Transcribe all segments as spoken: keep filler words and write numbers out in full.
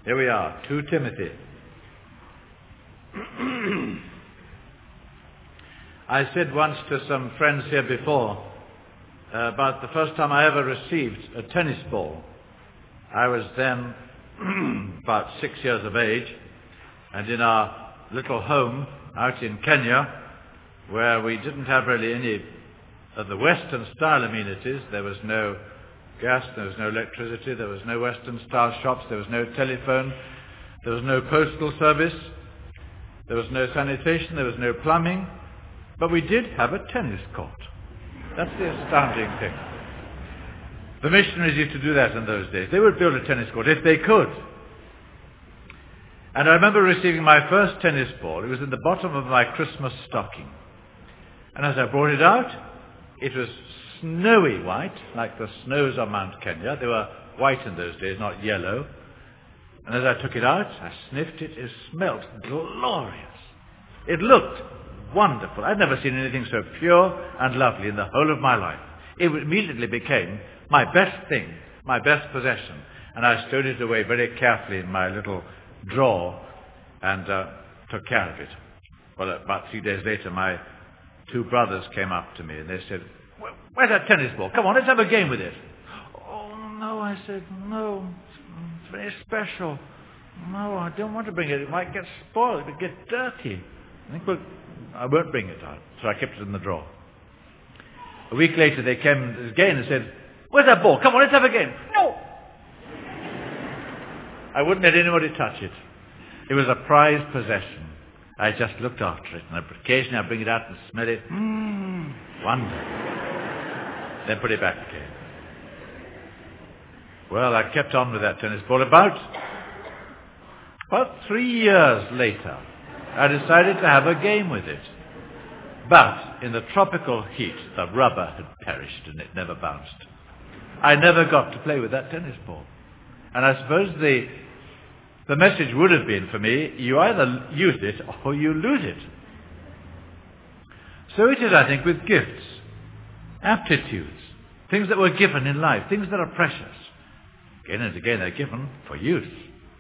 Here we are, Second Timothy. I said once to some friends here before uh, about the first time I ever received a tennis ball. I was then about six years of age, and in our little home out in Kenya, where we didn't have really any of the Western style amenities. There was no gas, there was no electricity, there was no Western style shops, there was no telephone, there was no postal service, there was no sanitation, there was no plumbing, but we did have a tennis court. That's the astounding thing. The missionaries used to do that in those days. They would build a tennis court if they could. And I remember receiving my first tennis ball. It was in the bottom of my Christmas stocking. And as I brought it out, it was snowy white, like the snows on Mount Kenya. They were white in those days, not yellow. And as I took it out, I sniffed it. It smelt glorious. It looked wonderful. I'd never seen anything so pure and lovely in the whole of my life. It immediately became my best thing, my best possession. And I stowed it away very carefully in my little drawer and uh, took care of it. Well, about three days later, my two brothers came up to me and they said, "Where's that tennis ball? Come on, let's have a game with it." "Oh, no," I said, "no, it's very special. No, I don't want to bring it. It might get spoiled. It would get dirty." I think, well, I won't bring it out. So I kept it in the drawer. A week later, they came again and said, "Where's that ball? Come on, let's have a game." "No." I wouldn't let anybody touch it. It was a prized possession. I just looked after it, and occasionally I bring it out and smell it. Mmm, wonderful. Then put it back again. Well, I kept on with that tennis ball. About, about three years later, I decided to have a game with it. But in the tropical heat, the rubber had perished and it never bounced. I never got to play with that tennis ball. And I suppose the the message would have been for me, you either use it or you lose it. So it is, I think, with gifts, aptitudes, things that were given in life, things that are precious. Again and again they're given for use.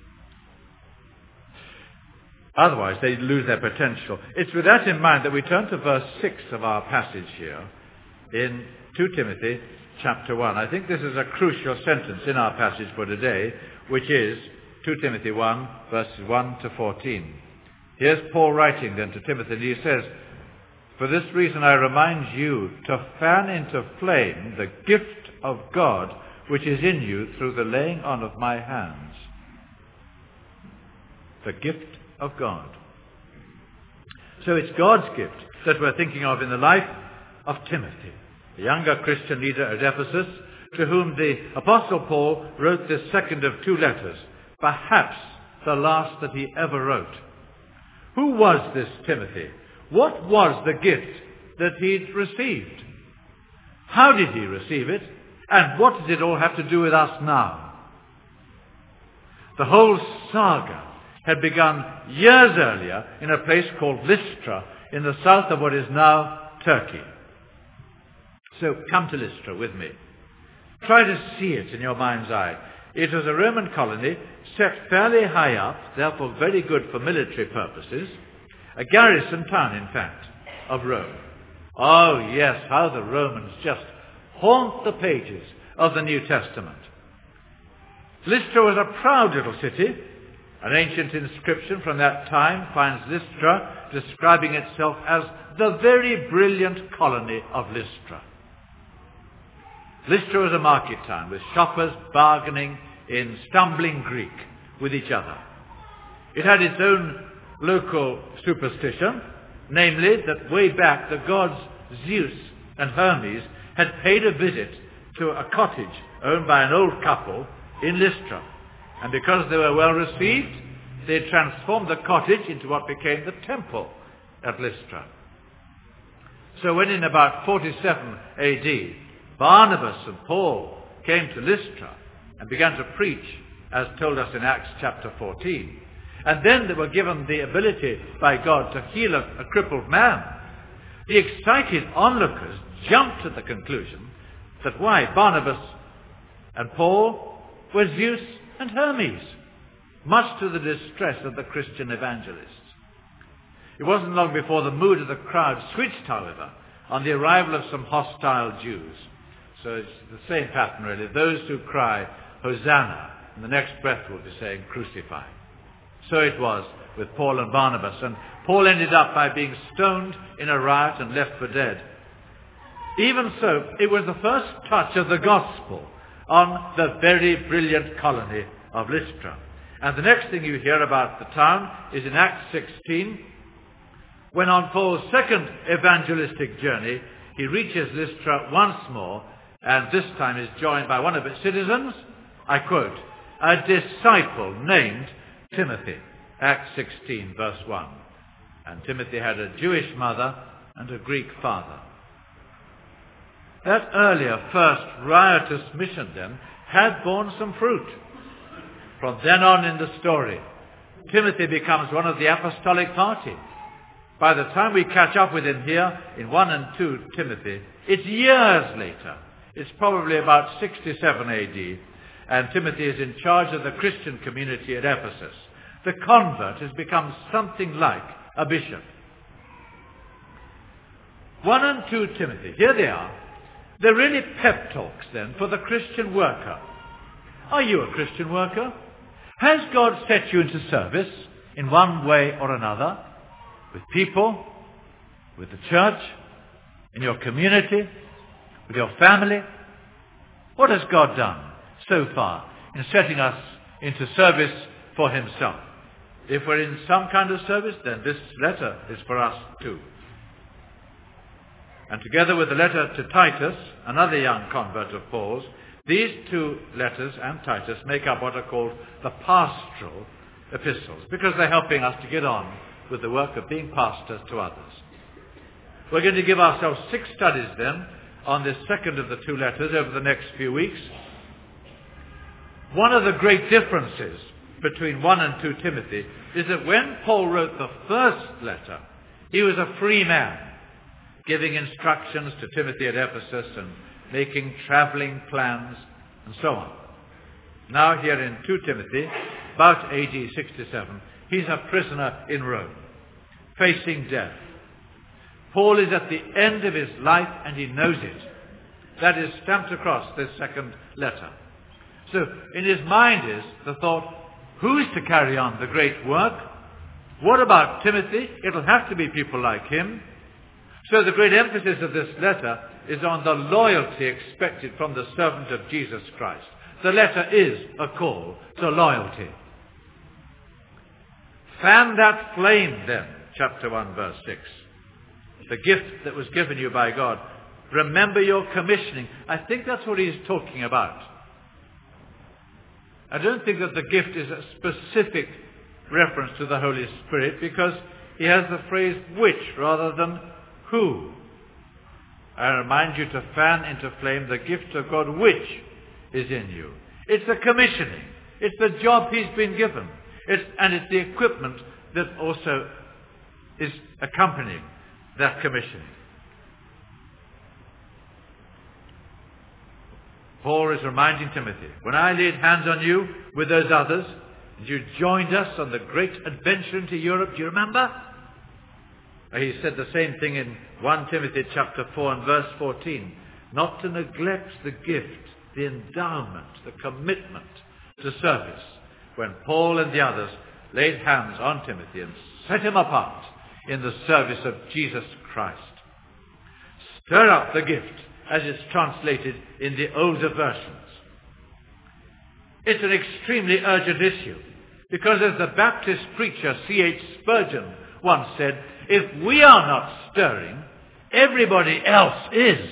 Otherwise they lose their potential. It's with that in mind that we turn to verse six of our passage here in Second Timothy chapter one. I think this is a crucial sentence in our passage for today, which is Second Timothy one, verses one to fourteen. Here's Paul writing then to Timothy, and he says, "For this reason I remind you to fan into flame the gift of God which is in you through the laying on of my hands." The gift of God. So it's God's gift that we're thinking of in the life of Timothy, the younger Christian leader at Ephesus, to whom the Apostle Paul wrote this second of two letters, perhaps the last that he ever wrote. Who was this Timothy? What was the gift that he'd received? How did he receive it? And what does it all have to do with us now? The whole saga had begun years earlier in a place called Lystra in the south of what is now Turkey. So come to Lystra with me. Try to see it in your mind's eye. It was a Roman colony set fairly high up, therefore very good for military purposes, a garrison town, in fact, of Rome. Oh yes, how the Romans just haunt the pages of the New Testament. Lystra was a proud little city. An ancient inscription from that time finds Lystra describing itself as the very brilliant colony of Lystra. Lystra was a market town with shoppers bargaining in stumbling Greek with each other. It had its own local superstition, namely that way back the gods Zeus and Hermes had paid a visit to a cottage owned by an old couple in Lystra. And because they were well received, they transformed the cottage into what became the temple at Lystra. So when in about forty-seven A D, Barnabas and Paul came to Lystra and began to preach, as told us in Acts chapter fourteen, and then they were given the ability by God to heal a, a crippled man, the excited onlookers jumped to the conclusion that why Barnabas and Paul were Zeus and Hermes. much to the distress of the Christian evangelists. It wasn't long before the mood of the crowd switched, however, on the arrival of some hostile Jews. So it's the same pattern, really. Those who cry, Hosanna, in the next breath will be saying, crucify. So it was with Paul and Barnabas, and Paul ended up by being stoned in a riot and left for dead. Even so, it was the first touch of the gospel on the very brilliant colony of Lystra. And the next thing you hear about the town is in Acts sixteen, when on Paul's second evangelistic journey, he reaches Lystra once more, and this time is joined by one of its citizens, I quote, a disciple named Timothy. Acts sixteen, verse one. And Timothy had a Jewish mother and a Greek father. That earlier first riotous mission then had borne some fruit. From then on in the story, Timothy becomes one of the apostolic party. By the time we catch up with him here in one and two Timothy, it's years later. It's probably about sixty-seven A D, and Timothy is in charge of the Christian community at Ephesus. The convert has become something like a bishop. one and two Timothy, here they are. They're really pep talks then for the Christian worker. Are you a Christian worker? Has God set you into service in one way or another? With people, with the church, in your community, with your family? What has God done so far in setting us into service for himself? If we're in some kind of service, then this letter is for us too. And together with the letter to Titus, another young convert of Paul's, these two letters and Titus make up what are called the pastoral epistles, because they're helping us to get on with the work of being pastors to others. We're going to give ourselves six studies then on this second of the two letters over the next few weeks. One of the great differences between one and two Timothy is that when Paul wrote the first letter, he was a free man, giving instructions to Timothy at Ephesus and making traveling plans and so on. Now here in two Timothy, about A D sixty-seven, he's a prisoner in Rome, facing death. Paul is at the end of his life and he knows it. That is stamped across this second letter. So in his mind is the thought, who's to carry on the great work? What about Timothy? It'll have to be people like him. So the great emphasis of this letter is on the loyalty expected from the servant of Jesus Christ. The letter is a call to loyalty. Fan that flame then, chapter one, verse six. The gift that was given you by God. Remember your commissioning. I think that's what he's talking about. I don't think that the gift is a specific reference to the Holy Spirit, because he has the phrase which rather than who. I remind you to fan into flame the gift of God which is in you. It's the commissioning. It's the job he's been given. It's, and it's the equipment that also is accompanying that commissioning. Paul is reminding Timothy, when I laid hands on you with those others, and you joined us on the great adventure into Europe, do you remember? He said the same thing in First Timothy chapter four and verse fourteen. Not to neglect the gift, the endowment, the commitment to service, when Paul and the others laid hands on Timothy and set him apart in the service of Jesus Christ. Stir up the gift, as it's translated in the older versions. It's an extremely urgent issue, because as the Baptist preacher C H Spurgeon once said, if we are not stirring, everybody else is.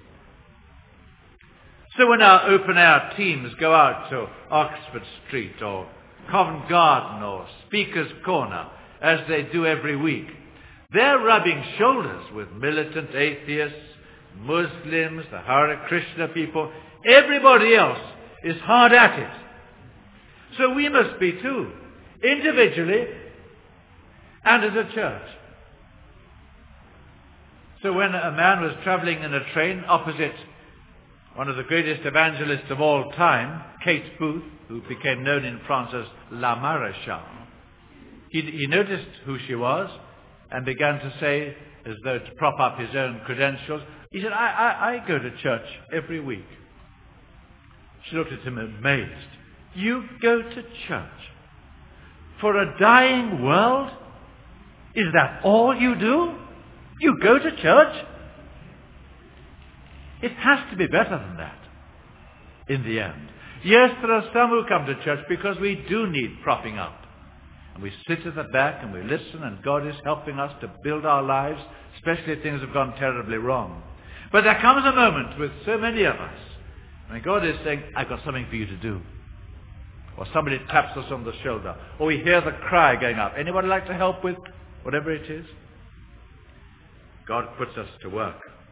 So when our open-air teams go out to Oxford Street or Covent Garden or Speaker's Corner, as they do every week, they're rubbing shoulders with militant atheists, Muslims, the Hare Krishna people. Everybody else is hard at it. So we must be too, individually and as a church. So when a man was traveling in a train opposite one of the greatest evangelists of all time, Kate Booth, who became known in France as La Maréchale, he, he noticed who she was and began to say, as though to prop up his own credentials, he said, I, I, I go to church every week. She looked at him amazed. You go to church for a dying world? Is that all you do? You go to church? It has to be better than that in the end. Yes, there are some who come to church because we do need propping up. And we sit at the back and we listen, and God is helping us to build our lives, especially if things have gone terribly wrong. But there comes a moment with so many of us when God is saying, I've got something for you to do. Or somebody taps us on the shoulder. Or we hear the cry going up. Anybody like to help with whatever it is? God puts us to work.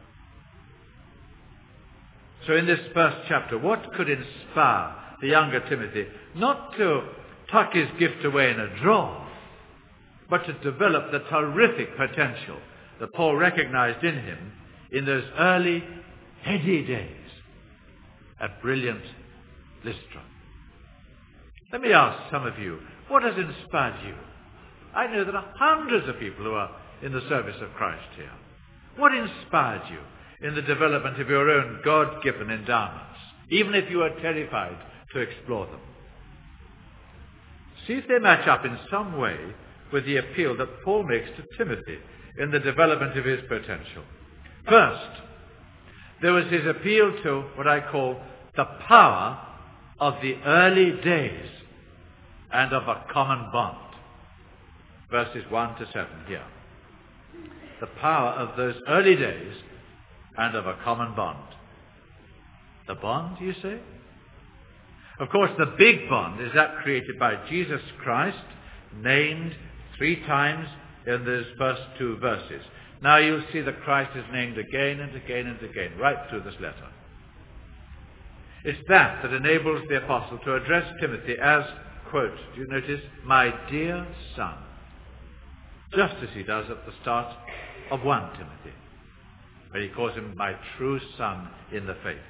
So in this first chapter, what could inspire the younger Timothy not to tuck his gift away in a drawer, but to develop the terrific potential that Paul recognized in him in those early, heady days at brilliant Lystra? Let me ask some of you, what has inspired you? I know there are hundreds of people who are in the service of Christ here. What inspired you in the development of your own God-given endowments, even if you are terrified to explore them? See if they match up in some way with the appeal that Paul makes to Timothy in the development of his potential. First, there was his appeal to what I call the power of the early days and of a common bond. Verses one to seven here. The power of those early days and of a common bond. The bond, you say? Of course, the big bond is that created by Jesus Christ, named three times in those first two verses. Now you'll see that Christ is named again and again and again, right through this letter. It's that that enables the apostle to address Timothy as, quote, do you notice, my dear son, just as he does at the start of First Timothy, where he calls him my true son in the faith.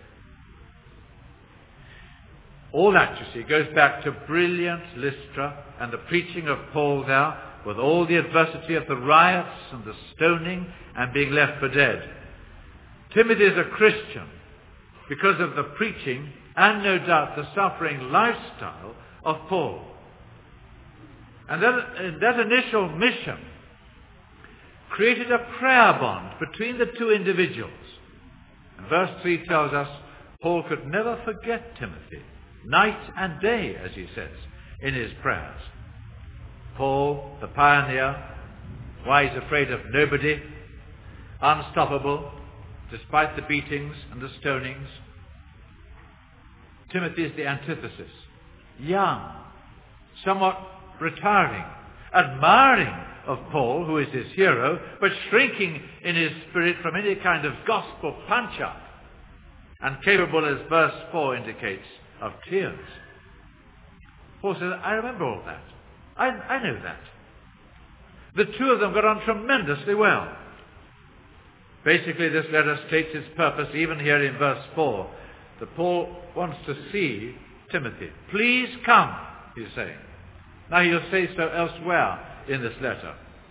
All that, you see, goes back to brilliant Lystra and the preaching of Paul there, with all the adversity of the riots and the stoning and being left for dead. Timothy is a Christian because of the preaching and no doubt the suffering lifestyle of Paul. And that, that initial mission created a prayer bond between the two individuals. And verse three tells us Paul could never forget Timothy, night and day, as he says, in his prayers. Paul, the pioneer, why he's afraid of nobody, unstoppable, despite the beatings and the stonings. Timothy is the antithesis. Young, somewhat retiring, admiring of Paul, who is his hero, but shrinking in his spirit from any kind of gospel punch-up, and capable, as verse four indicates, of tears. Paul says, I remember all that. I, I know that. The two of them got on tremendously well. Basically, this letter states its purpose, even here in verse four, that Paul wants to see Timothy. Please come, he's saying. Now he'll say so elsewhere in this letter.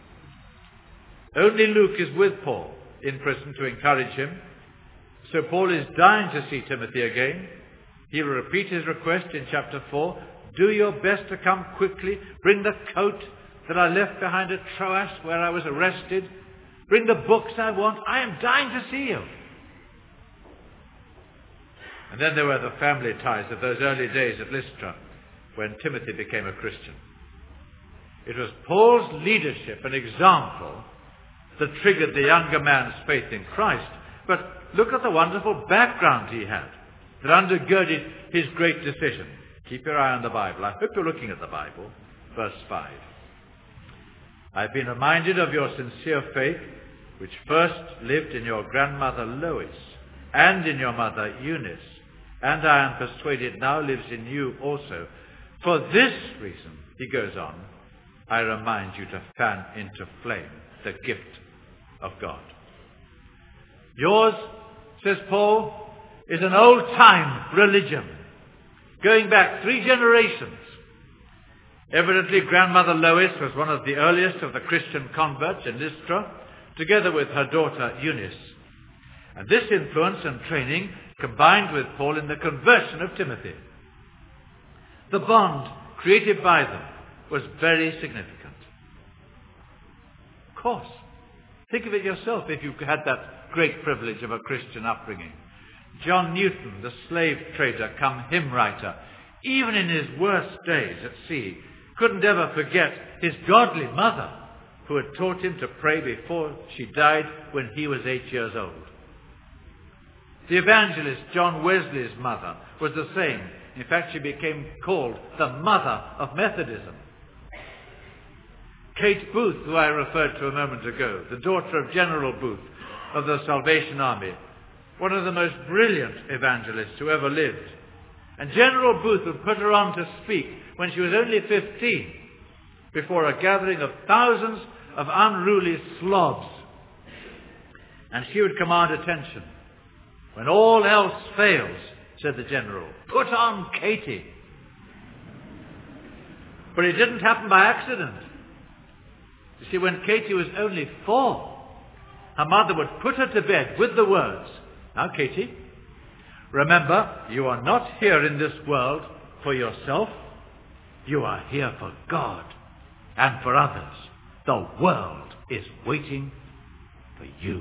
Only Luke is with Paul in prison to encourage him. So Paul is dying to see Timothy again. He will repeat his request in chapter four. Do your best to come quickly. Bring the coat that I left behind at Troas where I was arrested. Bring the books I want. I am dying to see you. And then there were the family ties of those early days at Lystra when Timothy became a Christian. It was Paul's leadership and example that triggered the younger man's faith in Christ. But look at the wonderful background he had that undergirded his great decision. Keep your eye on the Bible. I hope you're looking at the Bible. Verse five. I've been reminded of your sincere faith, which first lived in your grandmother Lois and in your mother Eunice, and I am persuaded now lives in you also. For this reason, he goes on, I remind you to fan into flame the gift of God. Yours, says Paul, is an old-time religion, going back three generations. Evidently, Grandmother Lois was one of the earliest of the Christian converts in Lystra, together with her daughter Eunice. And this influence and training combined with Paul in the conversion of Timothy. The bond created by them was very significant. Of course, think of it yourself if you had that great privilege of a Christian upbringing. John Newton, the slave trader come hymn writer, even in his worst days at sea, couldn't ever forget his godly mother, who had taught him to pray before she died when he was eight years old. The evangelist John Wesley's mother was the same. In fact, she became called the mother of Methodism. Kate Booth, who I referred to a moment ago, the daughter of General Booth of the Salvation Army, one of the most brilliant evangelists who ever lived. And General Booth would put her on to speak when she was only fifteen, before a gathering of thousands of unruly slobs. And she would command attention. When all else fails, said the general, put on Katie. But it didn't happen by accident. You see, when Katie was only four, her mother would put her to bed with the words, now Katie, remember, you are not here in this world for yourself. You are here for God and for others. The world is waiting for you.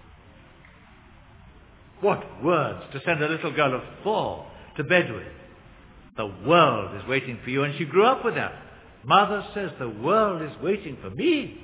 What words to send a little girl of four to bed with. The world is waiting for you. And she grew up with that. Mother says the world is waiting for me.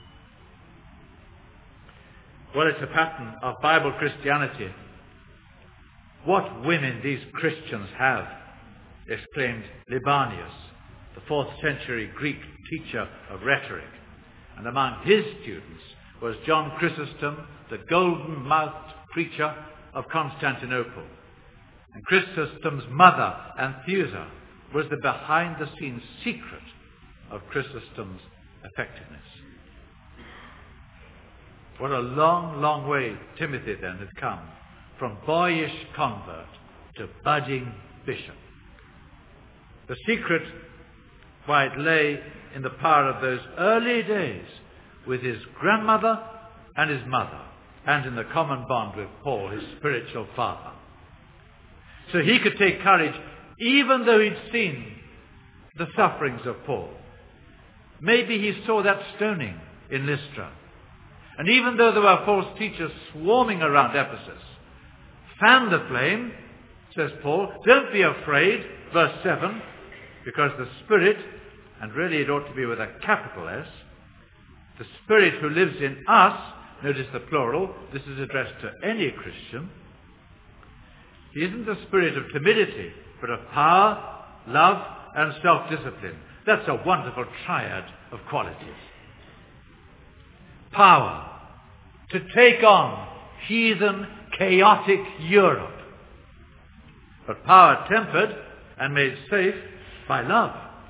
Well, it's a pattern of Bible Christianity. What women these Christians have, exclaimed Libanius, the fourth century Greek teacher of rhetoric. And among his students was John Chrysostom, the golden-mouthed preacher of Constantinople. And Chrysostom's mother, Anthusa, was the behind-the-scenes secret of Chrysostom's effectiveness. What a long, long way Timothy then had come, from boyish convert to budding bishop. The secret, why it lay in the power of those early days with his grandmother and his mother, and in the common bond with Paul, his spiritual father. So he could take courage even though he'd seen the sufferings of Paul. Maybe he saw that stoning in Lystra. And even though there were false teachers swarming around Ephesus, fan the flame, says Paul. Don't be afraid, verse seven, because the Spirit, and really it ought to be with a capital S, the Spirit who lives in us, notice the plural, this is addressed to any Christian. He isn't the spirit of timidity, but of power, love, and self-discipline. That's a wonderful triad of qualities. Power, to take on heathen, chaotic Europe. But power tempered and made safe by love.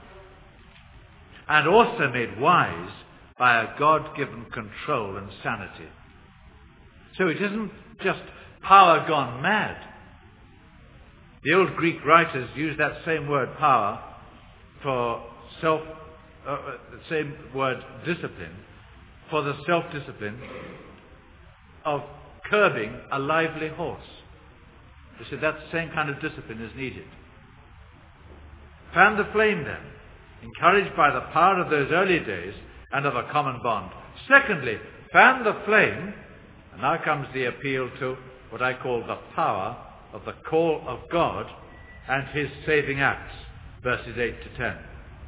And also made wise by a God-given control and sanity. So it isn't just power gone mad. The old Greek writers use that same word power for self, uh, the same word discipline, for the self-discipline of curbing a lively horse. You see, that same kind of discipline is needed. Fan the flame then, encouraged by the power of those early days and of a common bond. Secondly, fan the flame, and now comes the appeal to what I call the power of the call of God and his saving acts, verses eight to ten.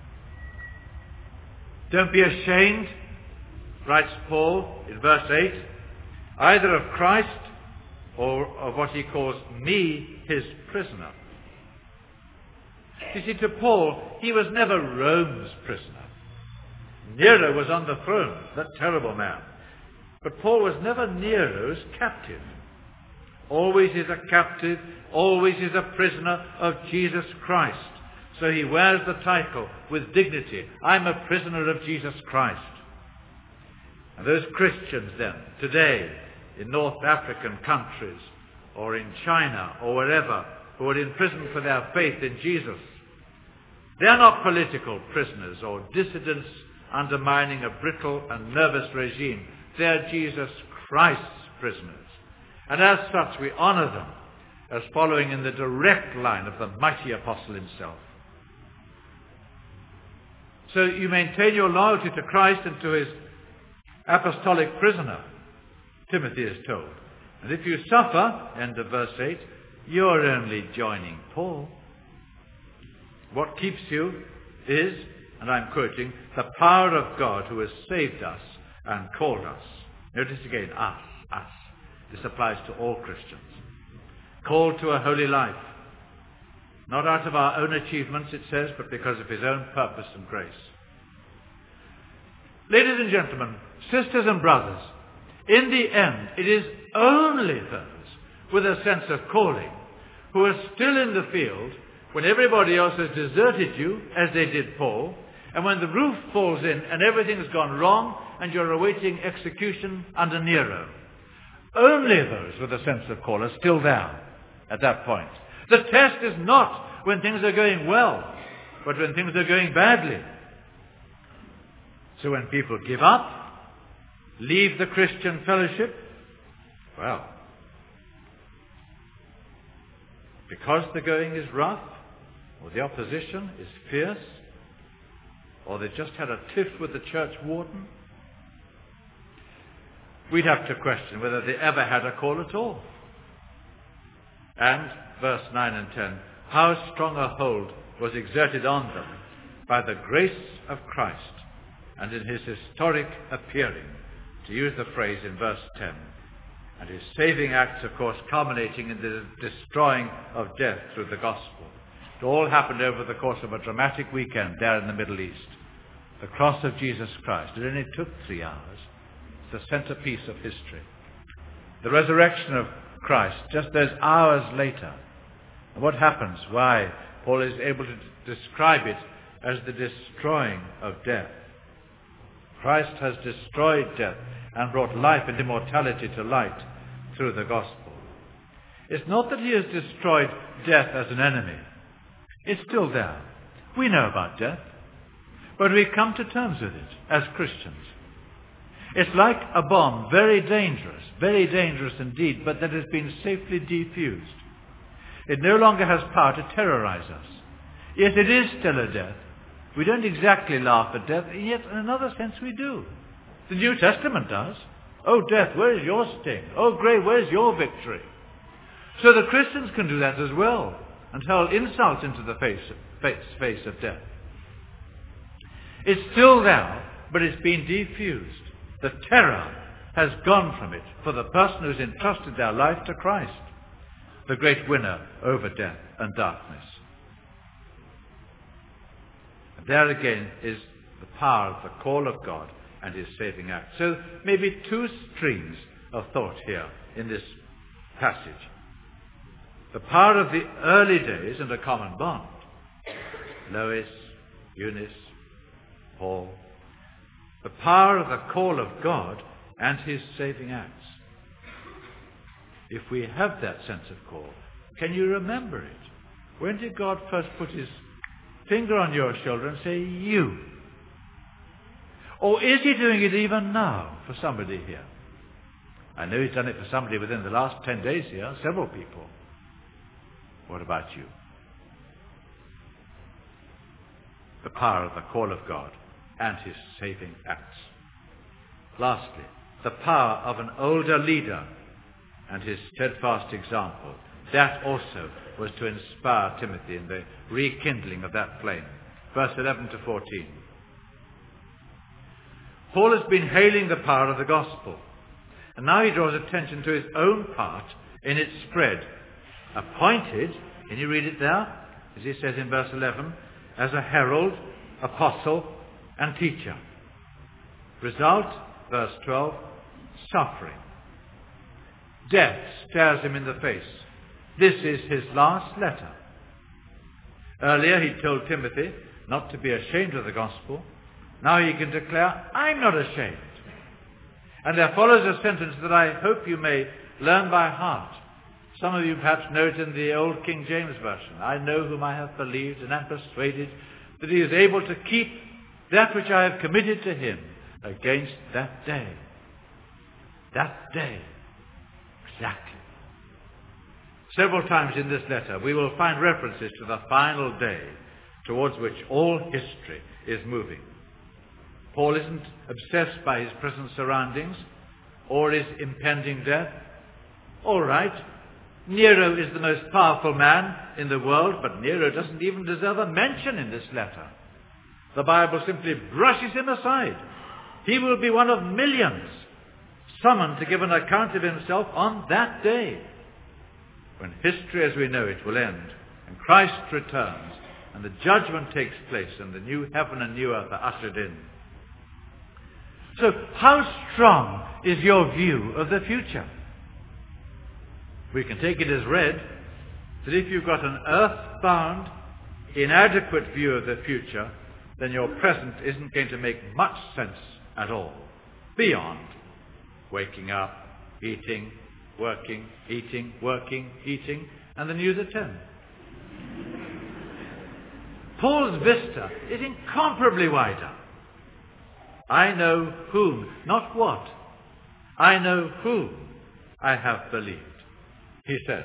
Don't be ashamed, writes Paul in verse eight, either of Christ or of what he calls me, his prisoner. You see, to Paul, he was never Rome's prisoner. Nero was on the throne, that terrible man. But Paul was never Nero's captive. Always is a captive, always is a prisoner of Jesus Christ. So he wears the title with dignity. I'm a prisoner of Jesus Christ. And those Christians then, today, in North African countries, or in China or wherever who are in prison for their faith in Jesus. They are not political prisoners or dissidents undermining a brittle and nervous regime. They are Jesus Christ's prisoners. And as such, we honor them as following in the direct line of the mighty apostle himself. So you maintain your loyalty to Christ and to his apostolic prisoner, Timothy is told. And if you suffer, end of verse eight, you're only joining Paul. What keeps you is, and I'm quoting, the power of God who has saved us and called us. Notice again, us, us. This applies to all Christians. Called to a holy life. Not out of our own achievements, it says, but because of his own purpose and grace. Ladies and gentlemen, sisters and brothers, in the end, it is only those with a sense of calling who are still in the field when everybody else has deserted you, as they did Paul, and when the roof falls in and everything has gone wrong and you're awaiting execution under Nero. Only those with a sense of call are still there at that point. The test is not when things are going well, but when things are going badly. So when people give up, leave the Christian fellowship, well, because the going is rough, or the opposition is fierce, or they just had a tiff with the church warden, we'd have to question whether they ever had a call at all. And, verse nine and ten, how strong a hold was exerted on them by the grace of Christ and in his historic appearing, to use the phrase in verse ten, and his saving acts, of course, culminating in the destroying of death through the gospel. It all happened over the course of a dramatic weekend there in the Middle East. The cross of Jesus Christ. It only took three hours. It's the centerpiece of history. The resurrection of Christ, just those hours later. And what happens? Why? Paul is able to describe it as the destroying of death. Christ has destroyed death and brought life and immortality to light through the gospel. It's not that he has destroyed death as an enemy. It's still there. We know about death, but we come to terms with it as Christians. It's like a bomb, very dangerous, very dangerous indeed, but that has been safely defused. It no longer has power to terrorize us. Yes, it is still a death. We don't exactly laugh at death, yet in another sense we do. The New Testament does. Oh, death, where is your sting? Oh, grave, where is your victory? So the Christians can do that as well, and hurl insult into the face, face, face of death. It's still there, but it's been defused. The terror has gone from it for the person who's entrusted their life to Christ, the great winner over death and darkness. And there again is the power of the call of God and his saving act. So maybe two streams of thought here in this passage. The power of the early days and a common bond. Lois, Eunice, Paul. The power of the call of God and his saving acts. If we have that sense of call, can you remember it? When did God first put his finger on your shoulder and say, you? Or is he doing it even now for somebody here? I know he's done it for somebody within the last ten days here, several people. What about you? The power of the call of God and his saving acts. Lastly, the power of an older leader and his steadfast example. That also was to inspire Timothy in the rekindling of that flame. Verse eleven to fourteen. Paul has been hailing the power of the gospel, and now he draws attention to his own part in its spread. Appointed, can you read it there? As he says in verse eleven, as a herald, apostle, and teacher. Result, verse twelve, suffering. Death stares him in the face. This is his last letter. Earlier he told Timothy not to be ashamed of the gospel. Now he can declare, I'm not ashamed. And there follows a sentence that I hope you may learn by heart. Some of you perhaps know it in the old King James Version. I know whom I have believed and am persuaded that he is able to keep that which I have committed to him against that day. That day. Exactly. Several times in this letter we will find references to the final day towards which all history is moving. Paul isn't obsessed by his present surroundings or his impending death. All right, Nero is the most powerful man in the world, but Nero doesn't even deserve a mention in this letter. The Bible simply brushes him aside. He will be one of millions summoned to give an account of himself on that day, when history as we know it will end, and Christ returns, and the judgment takes place, and the new heaven and new earth are ushered in. So, how strong is your view of the future? We can take it as read that if you've got an earth-bound, inadequate view of the future, then your present isn't going to make much sense at all, beyond waking up, eating, working, eating, working, eating, and the news at ten. Paul's vista is incomparably wider. I know whom, not what. I know whom I have believed, he says.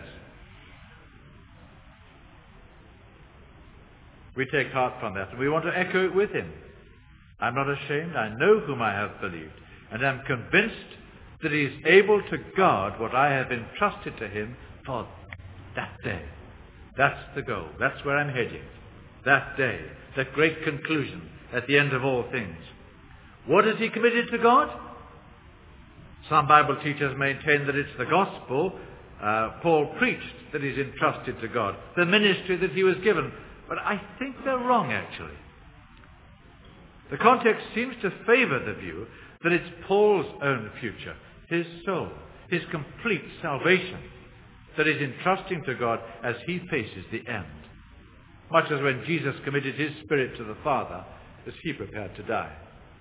We take heart from that, and we want to echo it with him. I'm not ashamed. I know whom I have believed, and am convinced that he is able to guard what I have entrusted to him for that day. That's the goal. That's where I'm heading. That day, that great conclusion at the end of all things. What has he committed to God? Some Bible teachers maintain that it's the gospel uh, Paul preached that he's entrusted to God, the ministry that he was given. But I think they're wrong, actually. The context seems to favor the view that it's Paul's own future, his soul, his complete salvation, that he's entrusting to God as he faces the end. Much as when Jesus committed his spirit to the Father as he prepared to die.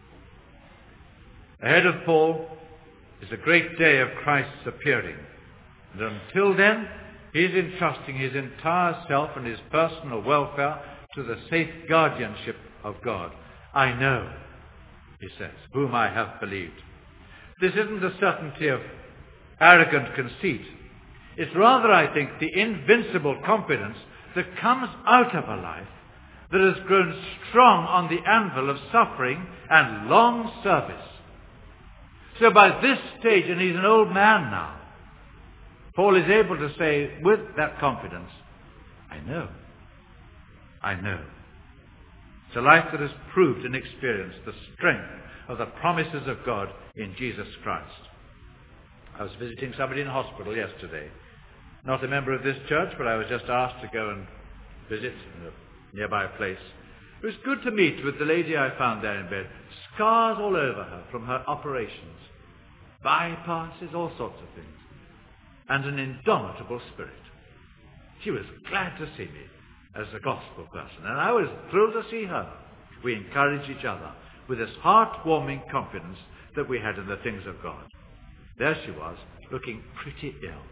Ahead of Paul is a great day of Christ's appearing. And until then, he is entrusting his entire self and his personal welfare to the safe guardianship of God. I know, he says, whom I have believed. This isn't a certainty of arrogant conceit. It's rather, I think, the invincible confidence that comes out of a life that has grown strong on the anvil of suffering and long service. So by this stage, and he's an old man now, Paul is able to say with that confidence, I know. I know. It's a life that has proved and experienced the strength of the promises of God in Jesus Christ. I was visiting somebody in hospital yesterday. Not a member of this church, but I was just asked to go and visit a nearby place. It was good to meet with the lady I found there in bed. Scars all over her from her operations. Bypasses, all sorts of things. And an indomitable spirit. She was glad to see me as a gospel person, and I was thrilled to see her. We encouraged each other with this heartwarming confidence that we had in the things of God. There she was, looking pretty ill.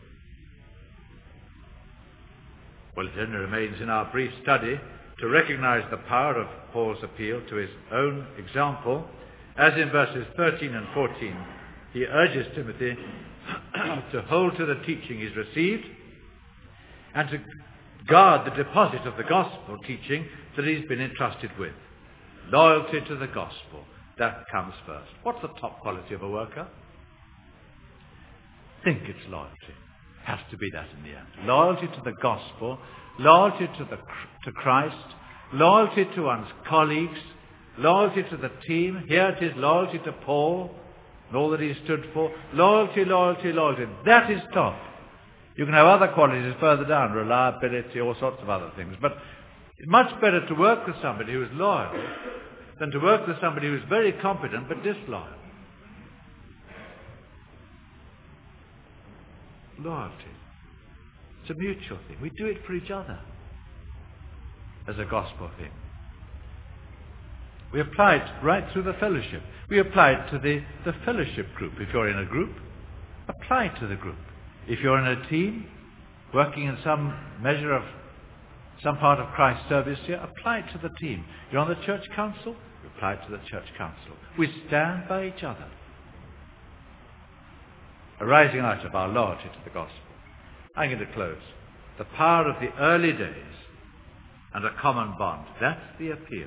Well, it only remains in our brief study to recognize the power of Paul's appeal to his own example, as in verses thirteen and fourteen, he urges Timothy to hold to the teaching he's received and to guard the deposit of the gospel teaching that he's been entrusted with. Loyalty to the gospel, that comes first. What's the top quality of a worker? Think it's loyalty. Has to be that in the end. Loyalty to the gospel, loyalty to the to Christ, loyalty to one's colleagues, loyalty to the team. Here it is loyalty to Paul and all that he stood for. Loyalty, loyalty, loyalty. That is top. You can have other qualities further down, reliability, all sorts of other things. But it's much better to work with somebody who is loyal than to work with somebody who is very competent but disloyal. Loyalty. It's a mutual thing. We do it for each other as a gospel thing. We apply it right through the fellowship. We apply it to the, the fellowship group. If you're in a group, apply it to the group. If you're in a team, working in some measure of some part of Christ's service here, apply it to the team. You're on the church council, you apply it to the church council. We stand by each other, arising out of our loyalty to the gospel. I'm going to close. The power of the early days and a common bond. That's the appeal.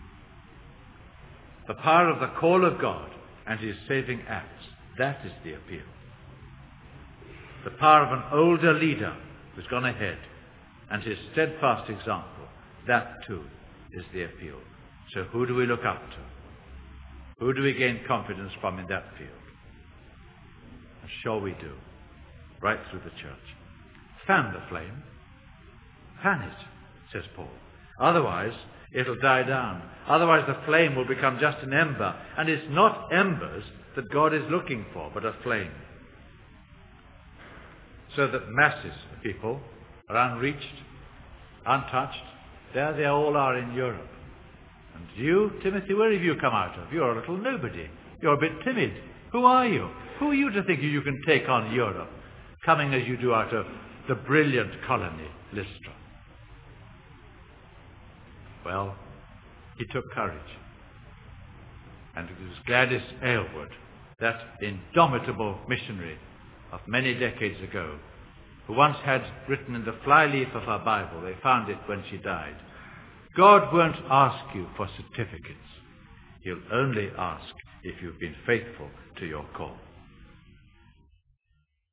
The power of the call of God and his saving acts. That is the appeal. The power of an older leader who's gone ahead and his steadfast example. That too is the appeal. So who do we look up to? Who do we gain confidence from in that field? I'm sure we do. Right through the church. Fan the flame. Fan it, says Paul. Otherwise, it'll die down. Otherwise, the flame will become just an ember. And it's not embers that God is looking for, but a flame. So that masses of people are unreached, untouched. There they all are in Europe. And you, Timothy, where have you come out of? You're a little nobody. You're a bit timid. Who are you? Who are you to think you can take on Europe, coming as you do out of the brilliant colony, Lystra? Well, he took courage. And it was Gladys Aylward, that indomitable missionary of many decades ago, who once had written in the flyleaf of her Bible, they found it when she died, God won't ask you for certificates. He'll only ask if you've been faithful to your call.